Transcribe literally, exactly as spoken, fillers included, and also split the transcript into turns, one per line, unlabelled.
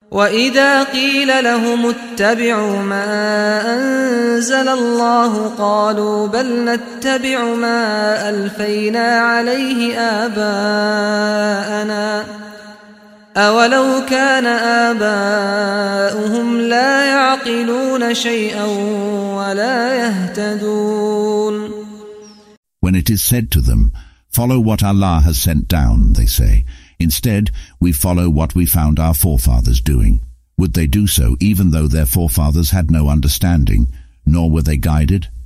وإذا قيل لهم اتبعوا ما أنزل الله قالوا بل نتبع ما ألفينا عليه آباءنا أولو كان آباؤهم لا يعقلون شيئا ولا يهتدون.
When it is said to them, "Follow what Allah has sent down," they say, "Instead, we follow what we found our forefathers doing." Would they do so even though their forefathers had no understanding, nor were they guided?